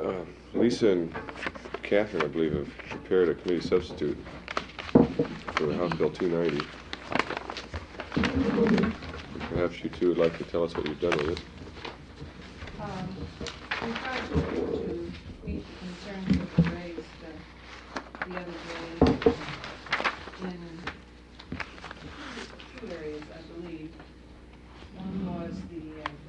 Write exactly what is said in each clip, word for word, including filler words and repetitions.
Uh, Lisa and Catherine, I believe, have prepared a committee substitute for House Bill two ninety. Perhaps you two would like to tell us what you've done with it. Um, we tried to, to meet the concerns that were raised uh, the other day in two areas, I believe. One was the, um,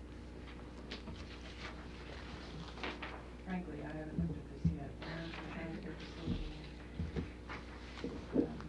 frankly, I haven't looked at this yet. American Transport Facility. Um,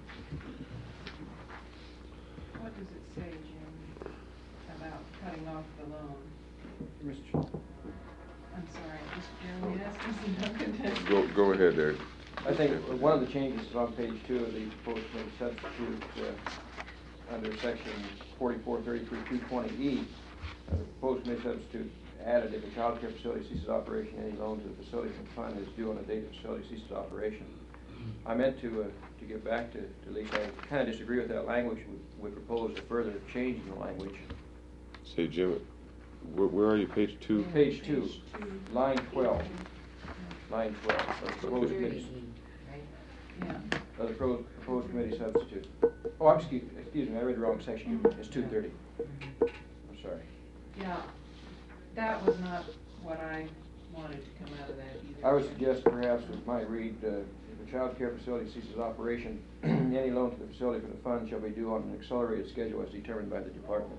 what does it say, Jim, about cutting off the loan? Mister I'm sorry, Mister Chairman, yes, Mister Duncan. Go, go ahead there. I think one of the changes is on page two of the proposed committee substitute uh, under section forty-four thirty-three two twenty E. Uh, the proposed committee substitute added if a child care facility ceases operation, any loan to the facility from fund is due on the date the facility ceases operation. I meant to uh, to get back to, to Lisa. I kind of disagree with that language. We would propose a further change in the language. Say, Jim, where, where are you? Page two? Page two, line twelve. Line twelve of the proposed committee. Yeah. Of the pro proposed committee substitute. Oh, excuse, excuse me, I read the wrong section. It's two thirty. I'm sorry. Yeah, that was not what I wanted to come out of that either. I would suggest perhaps it might read, uh, if a child care facility ceases operation, any loan to the facility from the fund shall be due on an accelerated schedule as determined by the department.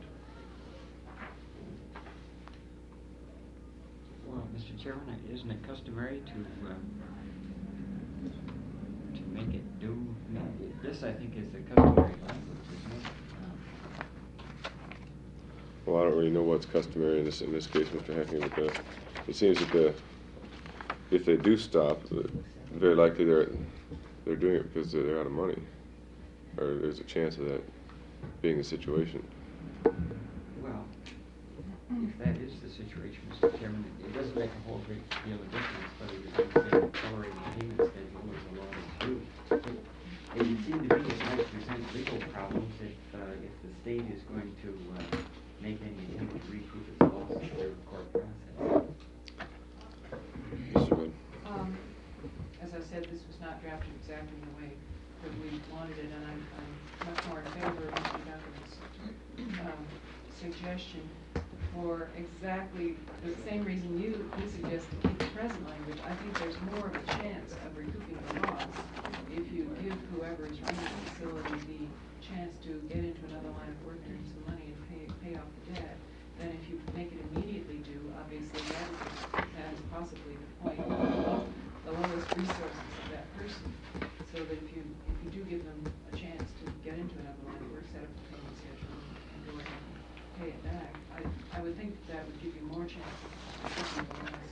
Well, Mister Chairman, isn't it customary to um, to make it due? I mean, this, I think, is the customary language, isn't it? Well, I don't really know what's customary in this in this case, Mister Hackney, but the, it seems that the if they do stop, the, very likely they're they're doing it because they're, they're out of money, or there's a chance of that being the situation. Well, if that is the situation, Mister Chairman, it, it doesn't make a whole great deal of difference whether you're going to accelerate the payment schedule or the law is due. It, it would seem to me it might present legal problems if uh, if the state is going to uh, make any attempt to recoup its losses through the court process. Mister Bud. Um, as I said, this was not drafted exactly the way that we wanted it, and I'm, I'm much more in favor of Mister Duncan's um, suggestion for exactly the same reason you, you suggest to keep the present language. I think there's more of a chance of recouping the loss if you give whoever is running the facility the chance to get into another line of work, earn some money, and pay pay off the debt, than if you make it immediately due. Obviously, that is, that is possibly the point of the lowest resources of that person. So that if you if you do give them a chance to get into another line of work, set up a payment schedule, and go ahead and pay it back, I I would think that would give you more chance of recouping the loss.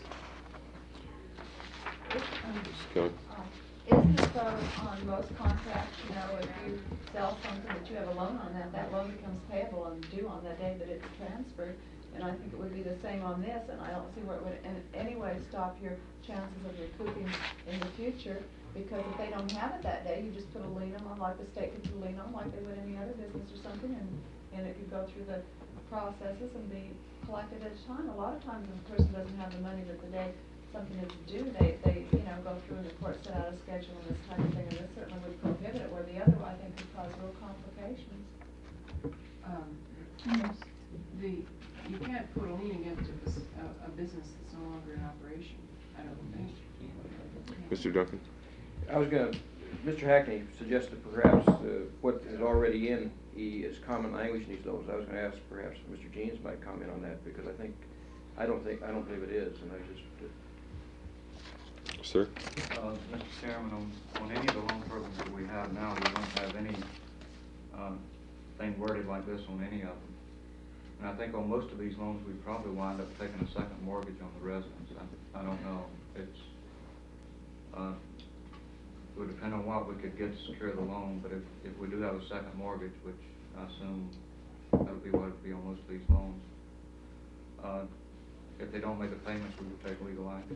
Mister Kelly. Uh, Isn't it so on most contracts, you know, if you sell something that you have a loan on that, that loan becomes payable and due on the day that it's transferred? And I think it would be the same on this, and I don't see where it would in any way stop your chances of recouping in the future, because if they don't have it that day, you just put a lien on, like the state could put a lien on, like they would any other business or something, and, and it could go through the processes and be collected at a time. A lot of times when a person doesn't have the money that the day something is due, they, they, you know, go through and the court set out a schedule and this type of thing, and this certainly would prohibit it, where the other, I think, could cause real complications. Um, the you can't put a lien against a, a, a business that's no longer in operation, I don't think. Mister Duncan. I was going to, Mister Hackney suggested perhaps uh, what is already in E is common language in these laws. I was going to ask perhaps Mister Jeans might comment on that, because I think, I don't think, I don't believe it is, and I just. Uh, Sir? Uh, Mister Chairman, on, on any of the loan programs that we have now, we don't have any uh, thing worded like this on any of them. And I think on most of these loans, we probably wind up taking a second mortgage on the residence. I, I don't know. It's uh, it would depend on what we could get to secure the loan, but if, if we do have a second mortgage, which I assume that would be what it would be on most of these loans, uh, if they don't make the payments, we would take legal action.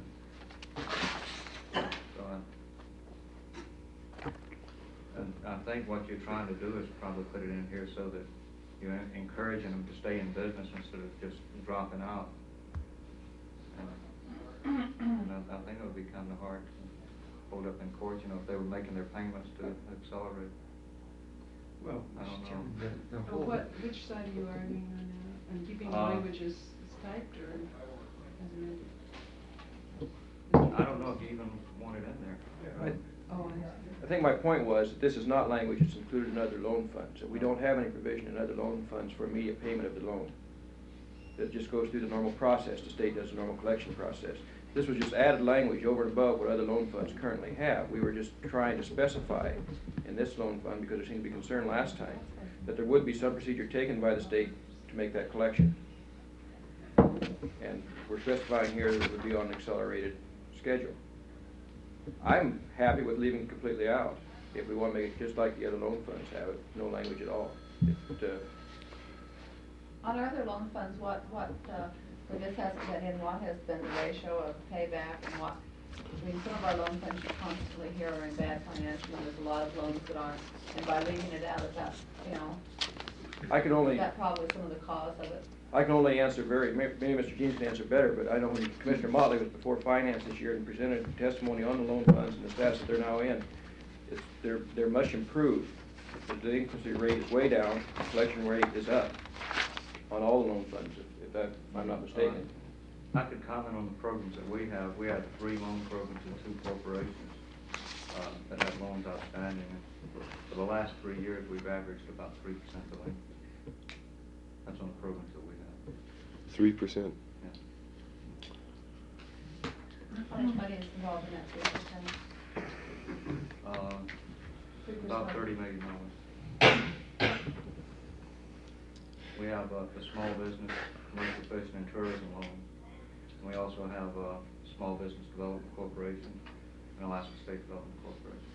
So I, and I think what you're trying to do is probably put it in here so that you're encouraging them to stay in business instead of just dropping out. And And I, I think it would be kind of hard to hold up in court, you know, if they were making their payments to accelerate. Well, I don't Mister know. Chairman, the, the Oh, whole. what, which side are you arguing on now? And keeping the Uh, language as as typed or as amended? I don't know if you even want it in there. I, Oh, I see. I think my point was that this is not language that's included in other loan funds. So we don't have any provision in other loan funds for immediate payment of the loan. It just goes through the normal process. The state does the normal collection process. This was just added language over and above what other loan funds currently have. We were just trying to specify in this loan fund, because there seemed to be concern last time, that there would be some procedure taken by the state to make that collection. And we're specifying here that it would be on an accelerated schedule. I'm happy with leaving it completely out, if we want to make it just like the other loan funds have it, no language at all. It, uh, On our other loan funds, what, what, uh, where this hasn't been in, what has been the ratio of payback and what, I mean, some of our loan funds you constantly hear are in bad financial, and there's a lot of loans that aren't, and by leaving it out, is that, you know, I can only, is that probably some of the cause of it? I can only answer very, may- maybe Mister Jeans can answer better, but I know when Commissioner Motley was before finance this year and presented testimony on the loan funds and the status that they're now in, it's, they're, they're much improved. The delinquency rate is way down, the collection rate is up on all the loan funds, if, if that, if I'm not mistaken. Uh, I could comment on the programs that we have. We have three loan programs and two corporations uh, that have loans outstanding. And for the last three years, we've averaged about three percent delinquency. That's on the programs that we have. Three percent. Yeah. How much money is involved in that three percent? Uh, Three About percent. thirty million dollars. We have uh, the small business, commercial fishing and tourism loan. And we also have a small business development corporation and Alaska State Development Corporation.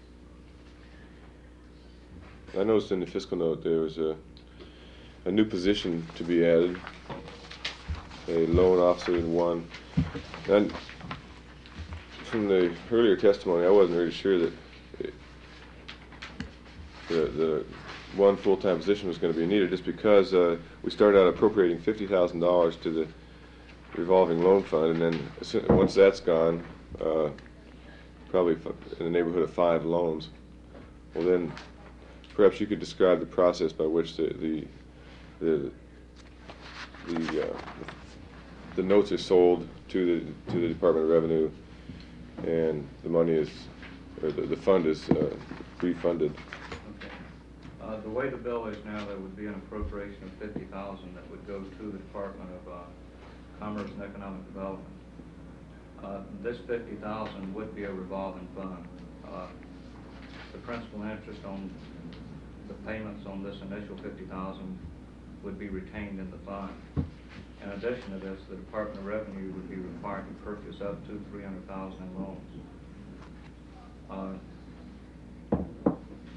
I noticed in the fiscal note there was a, a new position to be added, a loan officer in one. And from the earlier testimony, I wasn't really sure that it, the, the one full-time position was going to be needed, just because uh, we started out appropriating fifty thousand dollars to the revolving loan fund, and then as soon- once that's gone, uh, probably f- in the neighborhood of five loans. Well, then perhaps you could describe the process by which the the the the, uh, the notes are sold to the to the Department of Revenue, and the money is, or the, the fund is uh, refunded. Okay. Uh, the way the bill is now, there would be an appropriation of fifty thousand that would go to the Department of uh, Commerce and Economic Development. Uh, this fifty thousand would be a revolving fund. Uh, the principal and interest on the payments on this initial fifty thousand would be retained in the fund. In addition to this, the Department of Revenue would be required to purchase up to three hundred thousand in loans. Uh,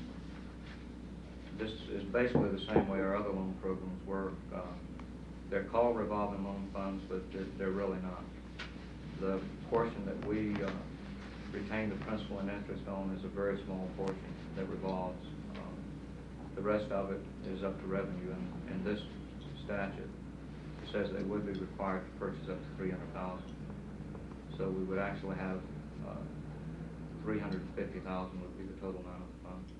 this is basically the same way our other loan programs work. Uh, they're called revolving loan funds, but they're, they're really not. The portion that we uh, retain the principal and interest on is a very small portion that revolves. Um, the rest of it is up to revenue, and in this statute, it says they would be required to purchase up to three hundred thousand. So we would actually have uh, three hundred fifty thousand would be the total amount of the fund.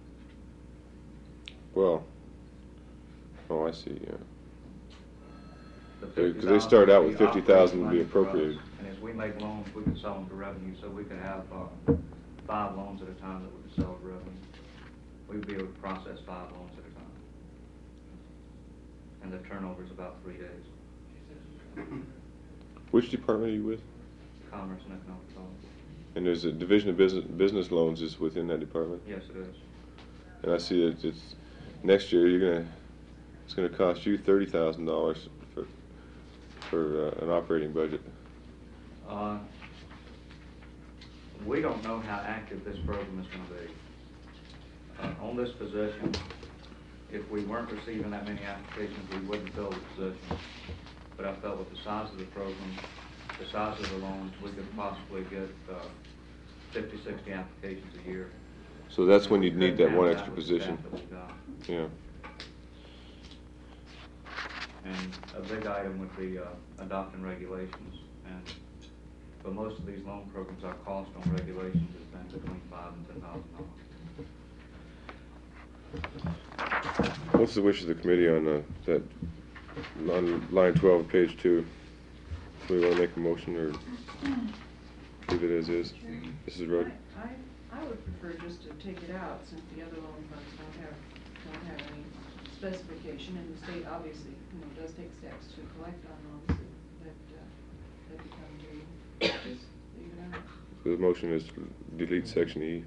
Well, oh, I see. Yeah. The Because fifty they start out would with be fifty thousand operating to be money for us, appropriated. And as we make loans, we can sell them to revenue, so we could have uh, five loans at a time that we could sell to revenue. We'd be able to process five loans at a time. And the turnover is about three days. Which department are you with? Commerce and Economic Development. And there's a division of business business loans is within that department. Yes, it is. And I see that it's next year you're gonna it's gonna cost you thirty thousand dollars for for uh, an operating budget. Uh, we don't know how active this program is going to be. Uh, on this position, if we weren't receiving that many applications, we wouldn't fill the position. But I felt with the size of the program, the size of the loans, we could possibly get uh, fifty, sixty applications a year. So that's when you'd We need that couldn't one have extra with the staff position. that we've got. Yeah. And a big item would be uh, adopting regulations. And but most of these loan programs, our cost on regulations has been between five and ten thousand dollars. What's the wish of the committee on uh, that, on line twelve, page two? Do we want to make a motion or leave it as is? Missus Rhodes? I, I, I would prefer just to take it out, since the other loan funds don't have, don't have any specification, and the state obviously, you know, does take steps to collect on loans that, uh, that become due. Just leave it out. So the motion is to delete section E.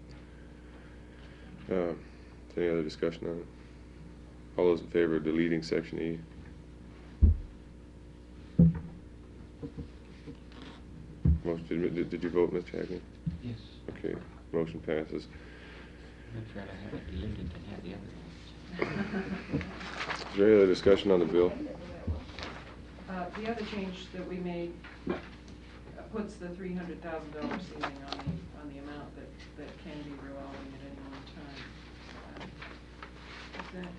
Uh, Any other discussion on it? All those in favor of deleting section E? Motion, did, did- did you vote, Mister Hackney? Yes. Okay, motion passes. I'd rather have it deleted than have the other ones. Is there any other discussion on the bill? Uh, the other change that we made uh, puts the three hundred thousand dollar ceiling on the, on the amount that, that can be revolving at any one time. Uh, is that-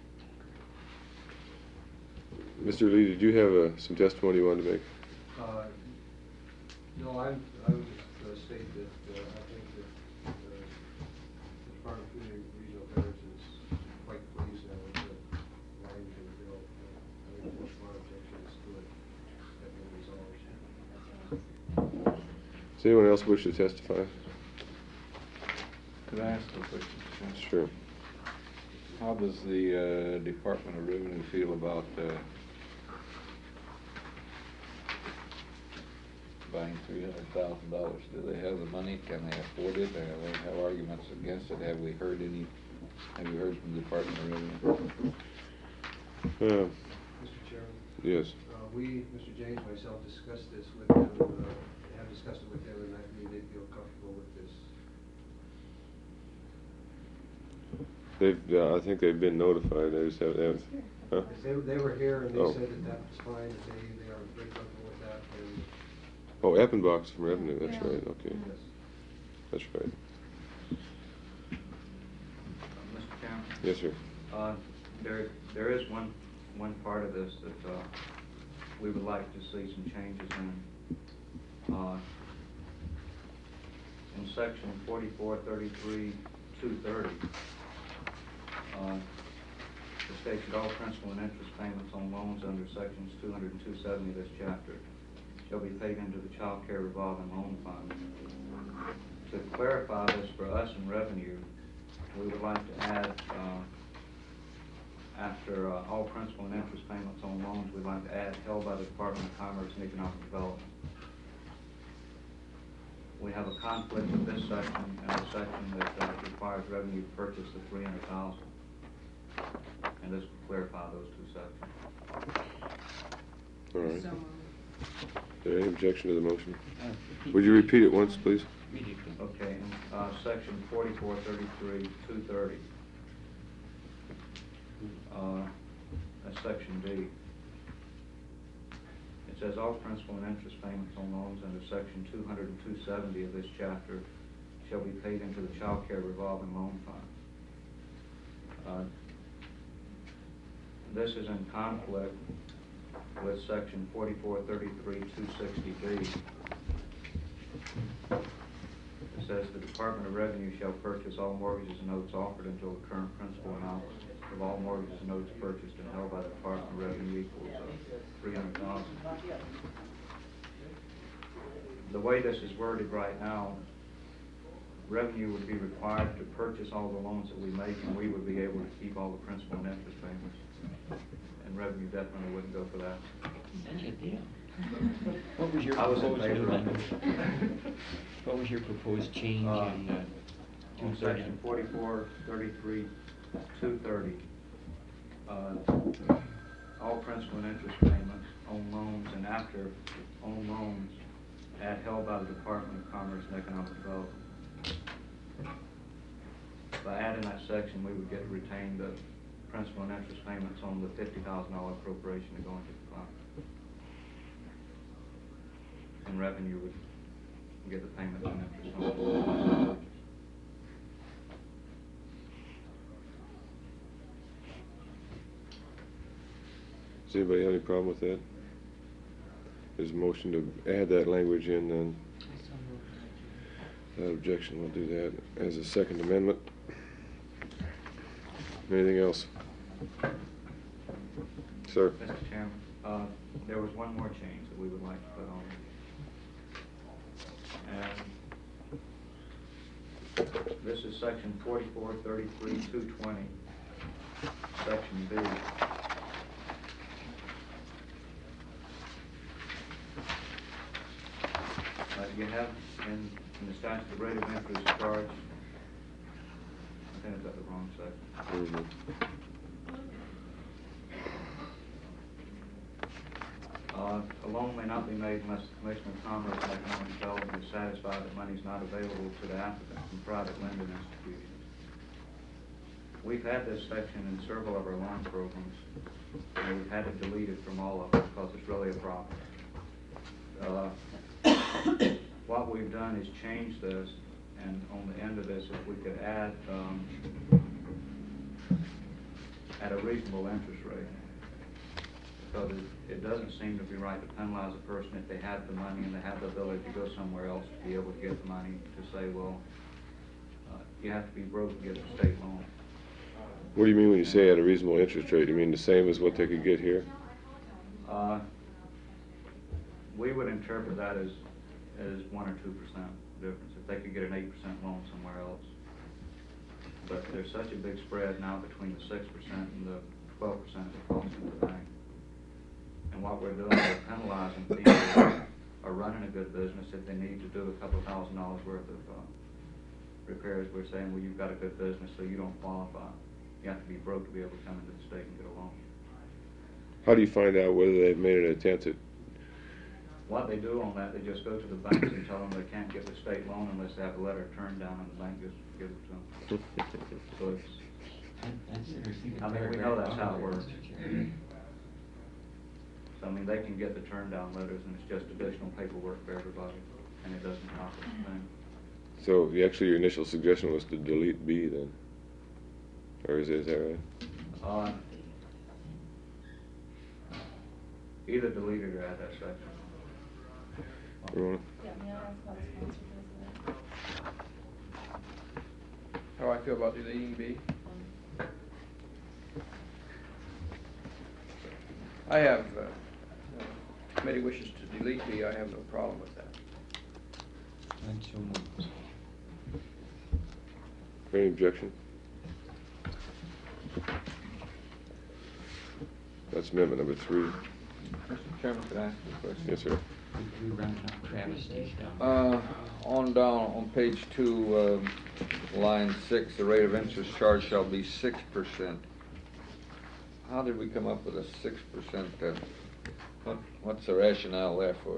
Mister Lee, did you have uh, some testimony you wanted to make? Uh, No, I'm, I would just uh, state that uh, I think that uh, the Department of Food and Regional Affairs is quite pleased now with the language of the bill. Uh, I think most of our objections to it have been resolved. Does anyone else wish to testify? Could I ask a question? Sure. How does the uh, Department of Revenue feel about uh, buying three hundred thousand dollars? Do they have the money? Can they afford it? Or they have arguments against it? Have we heard any, have you heard from the Department of Revenue? Uh, Mister Chairman? yes. Uh, we, Mister James, myself, discussed this with them, uh, have discussed it with them, and I believe they feel comfortable with this. They've, uh, I think they've been notified. They just have, they haven't, huh? They, they were here and they Oh. said that that was fine, that they, they are very comfortable with that, and Oh, Eppenbach's from Revenue, that's Yeah. right, okay. yes. That's right. Uh, Mister Chairman? Yes, sir. Uh, there, there is one, one part of this that, uh, we would like to see some changes in. Uh, in section forty-four thirty-three two thirty, uh, it states that all principal and interest payments on loans under sections two hundred and two seventy of this chapter shall be paid into the Child Care Revolving Loan Fund. To clarify this for us in revenue, we would like to add, uh, after uh, all principal and interest payments on loans, we'd like to add held by the Department of Commerce and Economic Development. We have a conflict with this section and a section that uh, requires revenue to purchase the three hundred thousand dollars. And this will clarify those two sections. All right. So moved. Is there any objection to the motion? Uh, Would you repeat it once, please? Read it again. Okay, in uh, section forty-four thirty-three two thirty, uh, that's section D. It says all principal and interest payments on loans under section two hundred and two seventy of this chapter shall be paid into the Child Care Revolving Loan Fund. Uh, This is in conflict with section forty-four thirty-three two sixty B. It says the Department of Revenue shall purchase all mortgages and notes offered until the current principal amount of all mortgages and notes purchased and held by the Department of Revenue equals uh, three hundred thousand dollars. The way this is worded right now, revenue would be required to purchase all the loans that we make, and we would be able to keep all the principal and interest payments. And revenue definitely wouldn't go for that. Such a deal. What was your I was in proposed favor of amendment? it. What was your proposed change Uh, in, uh, On two thirty? section forty-four thirty-three two thirty, uh, all principal and interest payments on loans and after on loans at held by the Department of Commerce and Economic Development. By adding that section, we would get to retain the principal and interest payments on the fifty thousand dollar appropriation to go into the fund. And revenue would get the payments and interest on it. Does anybody have any problem with that? There's a motion to add that language in, then. Without objection, we'll do that as a second amendment. Anything else? Sir? Mister Chairman, uh, there was one more change that we would like to put on. And this is section forty-four thirty-three two twenty, section B. Uh, you have in, in the statute the rate of interest charged. I think I've got the wrong section. Mhm. Uh, a loan may not be made unless the Commissioner of Commerce and Economic Development is satisfied that money is not available to the applicant from private lending institutions. We've had this section in several of our loan programs, and we've had to delete it from all of them because it's really a problem. Uh, what we've done is change this, and on the end of this, if we could add um, at a reasonable interest rate. Because it, it doesn't seem to be right to penalize a person if they have the money and they have the ability to go somewhere else to be able to get the money, to say, well, uh, you have to be broke to get a state loan. What do you mean when you say at a reasonable interest rate? You mean the same as what they could get here? Uh, we would interpret that as, as one or two percent difference, if they could get an eight percent loan somewhere else. But there's such a big spread now between the six percent and the twelve percent that costs in the bank. And what we're doing is penalizing people who are running a good business. If they need to do a couple thousand dollars worth of uh, repairs, we're saying, well, you've got a good business, so you don't qualify. You have to be broke to be able to come into the state and get a loan. How do you find out whether they've made an attempt at? What they do on that, they just go to the banks and tell them they can't get the state loan unless they have a letter turned down and the bank just gives it to them. So it's, I mean, we know that's how it works. So, I mean, they can get the turn down letters and it's just additional paperwork for everybody, and it doesn't accomplish a thing. So you- actually your initial suggestion was to delete B then? Or is, is that right? Uh, either delete it or add that section. Ramona? Yeah, may I ask how the sponsor does that? How I feel about deleting B? I have, uh, uh, committee wishes to delete B, I have no problem with that. And so moved. Any objection? That's amendment number three. Mister Chairman, could I ask you a question? Yes, sir. We we rounded up travesties down. Uh, on down, on page two, um, line six, the rate of interest charged shall be six percent. How did we come up with a six percent then? What, what's the rationale there for?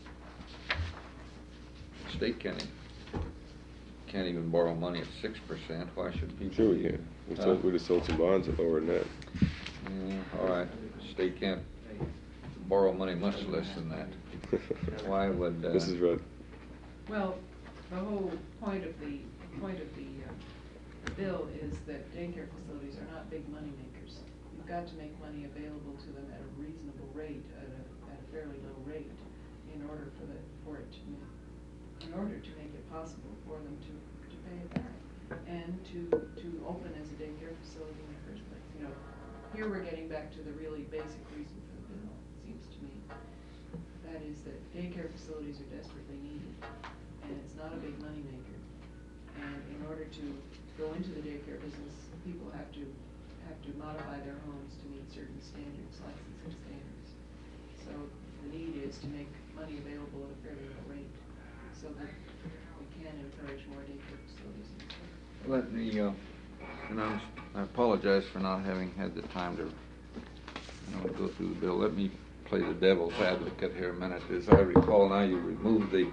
State can't, e- can't even borrow money at six percent, why should people? Sure we be- can. We Huh? sold, we just sold some bonds at lower than that. Mm, all right, state can't borrow money much less than that. Why would, uh? Missus Rudd? Well, the whole point of the, point of the, uh, the bill is that daycare facilities are not big money makers. You've got to make money available to them at a reasonable rate, at a, at a fairly low rate, in order for the, for it to make, in order to make it possible for them to, to pay it back and to, to open as a daycare facility in the first place. You know, here we're getting back to the really basic reason for the bill, it seems to me. That is that daycare facilities are desperately needed, and it's not a big moneymaker. And in order to go into the daycare business, people have to have to modify their homes to meet certain standards, licensing standards. So the need is to make money available at a fairly low rate, so that we can encourage more daycare facilities in the state. Let me, uh, and I'm, I apologize for not having had the time to, you know, go through the bill. Let me play the devil's advocate here a minute. As I recall now, you removed the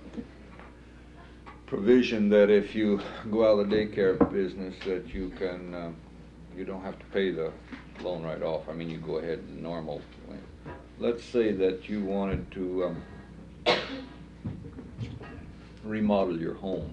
provision that if you go out of the daycare business that you can, uh, you don't have to pay the loan right off. I mean, you go ahead the normal way. Let's say that you wanted to um, remodel your home,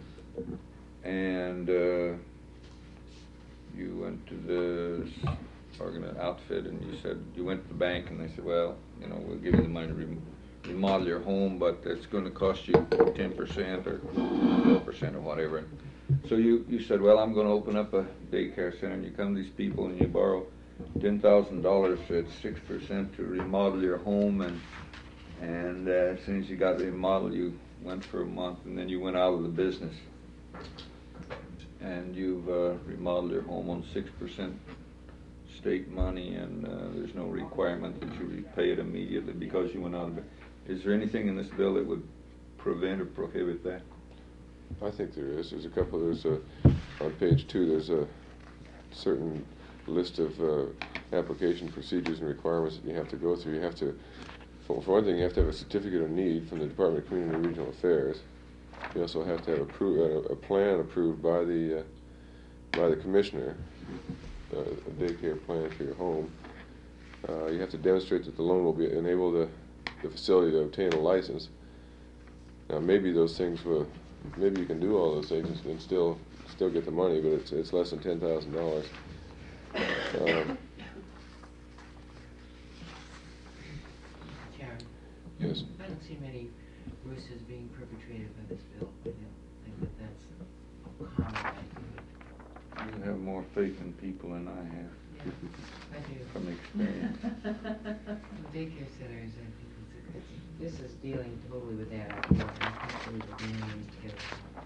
and uh, you went to the organ outfit, and you said, you went to the bank and they said, well, you know, we'll give you the money to rem- remodel your home, but it's gonna cost you ten percent or twelve percent or whatever. So you, you said, well, I'm gonna open up a daycare center, and you come to these people and you borrow ten thousand dollars at six percent to remodel your home, and, and uh, as soon as you got remodeled, you went for a month, and then you went out of the business. And you've uh, remodeled your home on six percent state money, and uh, there's no requirement that you repay it immediately because you went out of it. Is there anything in this bill that would prevent or prohibit that? I think there is. There's a couple, there's a, on page two, there's a certain list of uh, application procedures and requirements that you have to go through. You have to, for, for one thing, you have to have a certificate of need from the Department of Community and Regional Affairs. You also have to have appro- uh, a plan approved by the, uh, by the commissioner, uh, a daycare plan for your home. Uh, you have to demonstrate that the loan will be enable the, the facility to obtain a license. Now, maybe those things will, maybe you can do all those things and still still get the money, but it's it's less than ten thousand dollars. Um, Sharon? Yes. I don't see many roosters being perpetrated by this bill. I don't think that that's common. You have more faith in people than I have. Yeah, I do. From experience. Daycare centers, I think it's, it's, this is dealing totally with that idea. I can't believe we're doing these together.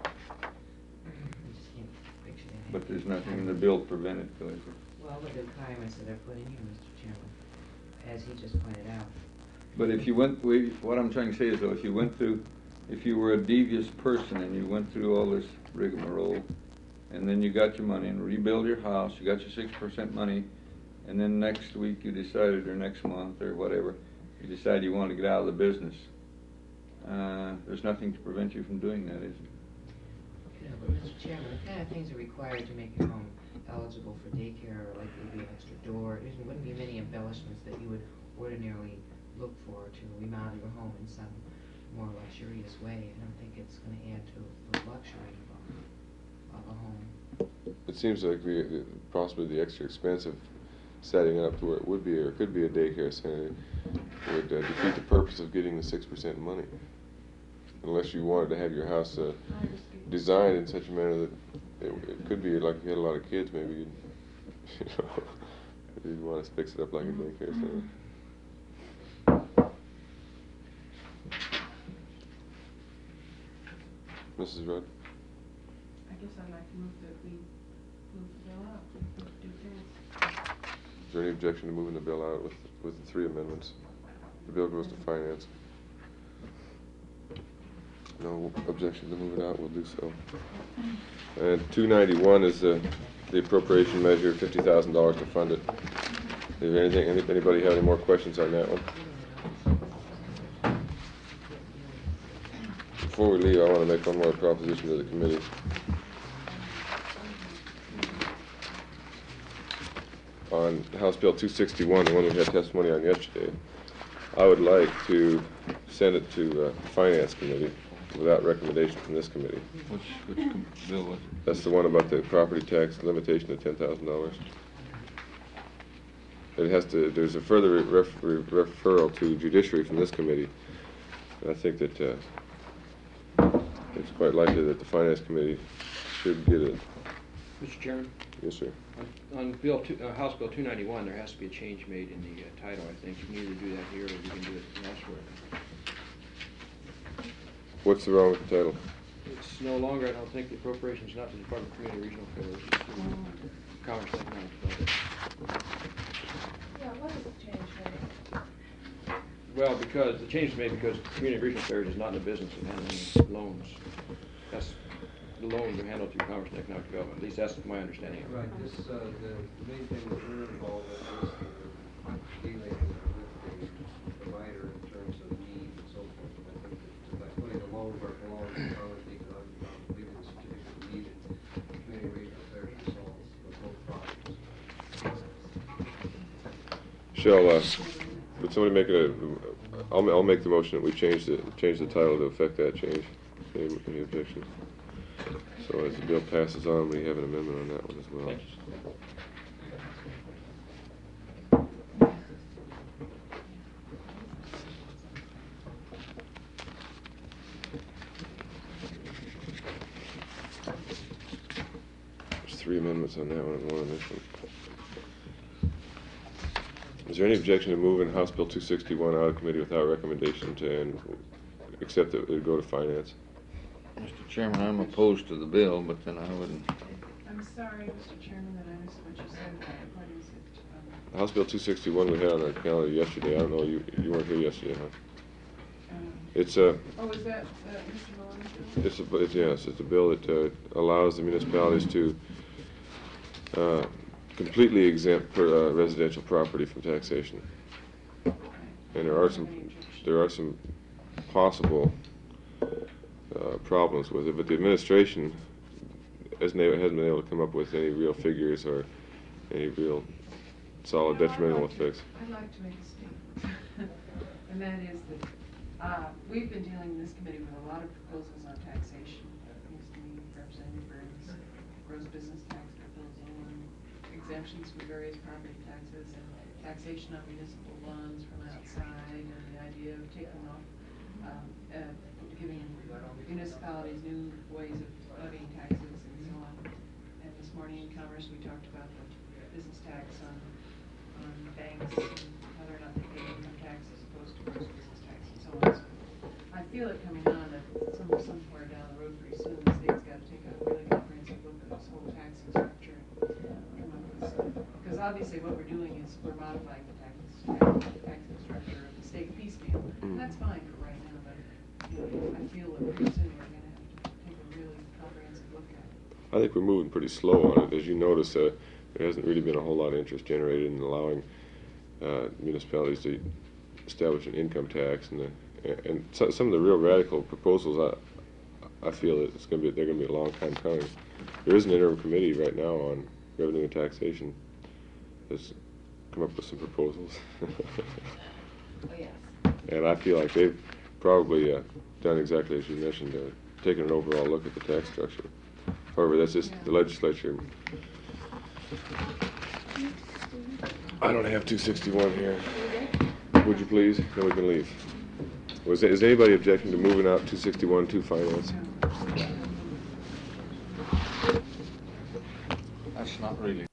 I just can't picture that. But there's nothing in the bill to prevent it, though, is there? Well, with the requirements that are put in here, Mister Chairman, as he just pointed out. But if you went, we, what I'm trying to say is, though, if you went through, if you were a devious person and you went through all this rigmarole, and then you got your money and rebuild your house, you got your six percent money, and then next week you decided, or next month, or whatever, you decide you want to get out of the business, uh, there's nothing to prevent you from doing that, is there? You know, but Mister Chairman, the kind of things are required to make your home eligible for daycare, or like there'd be an extra door, there wouldn't be many embellishments that you would ordinarily look for to remodel your home in some more luxurious way. I don't think it's going to add to the luxury of a, of a home. It seems like the, the possibly the extra expense of setting it up to where it would be or could be a daycare center would uh, defeat the purpose of getting the six percent money, unless you wanted to have your house uh, designed in such a manner that it, it could be like if you had a lot of kids, maybe you'd, you know, you'd want to fix it up like a daycare center. Missus Rudd? I guess I'd like to move that we move the bill out. Do things. Is there any objection to moving the bill out with, with the three amendments? The bill goes to finance. No objection to move it out, we'll do so. And two ninety-one is the, the appropriation measure, fifty thousand dollars to fund it. Is there anything, any, anybody have any more questions on that one? Before we leave, I want to make one more proposition to the committee. On House Bill two sixty-one, the one we had testimony on yesterday, I would like to send it to the Finance Committee without recommendation from this committee. Which, which com- bill was it? That's the one about the property tax limitation of ten thousand dollars. It has to, there's a further ref, re- referral to judiciary from this committee. And I think that uh, it's quite likely that the Finance Committee should get it. Mister Chairman, Yes, sir. on, on Bill two, uh, House Bill two ninety-one, there has to be a change made in the uh, title, I think. You can either do that here or you can do it elsewhere. What's the wrong with the title? It's no longer, I don't think, the appropriation's not to the Department of Community and Regional Affairs, it's to the Commerce and Economic Development. Yeah, what is the change made? Well, because, the change is made because Community and Regional Affairs is not in the business of handling loans. That's, the loans are handled through Commerce and Economic Development, at least that's my understanding. Right, this, uh, the the main thing that we're involved with is the dealing with the provider in terms of needs and so forth. And I think that by putting the loan where it belongs, the Commerce and Economic Development, leaving the certificate of need and Community and Regional Affairs to solve the both problems. Shall, uh, would somebody make it a, I'll, I'll make the motion that we change the, change the title to affect that change. Any, any objections? So as the bill passes on, we have an amendment on that one as well. three amendments on that one and one on this one. Is there any objection to moving House Bill two sixty-one out of committee without recommendation to, and accept that it would go to finance? Mister Chairman, I'm opposed to the bill, but then I wouldn't. I'm sorry, Mister Chairman, that I missed what you said. What is it? Um, House Bill two sixty-one we had on our calendar yesterday. I don't know, you, you weren't here yesterday, huh? um, It's a, Oh, is that uh, Mister Mullins' bill? it's a, it's, yes, it's a bill that uh, allows the municipalities to uh, completely exempt per, uh, residential property from taxation. Okay. And there are some, Any objection? there are some possible uh, problems with it, but the administration hasn't, able- hasn't been able to come up with any real figures or any real solid You know, I'd detrimental like to- effects. I'd like to make a statement, and that is that, uh, we've been dealing in this committee with a lot of proposals on taxation. Thanks to me, Representative Burns, gross business tax proposal, and exemptions from various property taxes, and taxation of municipal bonds from outside, and the idea of taking off, um, uh, giving municipalities new ways of levying taxes and so on. And this morning in Commerce, we talked about the business tax on, on banks, and whether or not they pay income tax as opposed to gross business tax and so on. So I feel it coming on that somewhere, somewhere down the road pretty soon, the state's gotta take a really comprehensive look at this whole taxing structure and come up with stuff. Because obviously what we're doing is we're modifying the tax, taxing structure of the state piecemeal. And that's fine for right now, but you know, I feel that pretty soon we're gonna have to take a really comprehensive look at it. I think we're moving pretty slow on it. As you notice, uh, there hasn't really been a whole lot of interest generated in allowing uh, municipalities to establish an income tax, and the, and so, some of the real radical proposals, I I feel that it's going to be they're going to be a long time coming. There is an interim committee right now on revenue and taxation that's come up with some proposals, Oh, yes. and I feel like they've probably uh, done exactly as you mentioned, uh, taken an overall look at the tax structure. However, that's just the legislature. I don't have two sixty-one here. Would you please? Then we can leave. Was there, is anybody objecting to moving out two sixty-one to finance? That's not really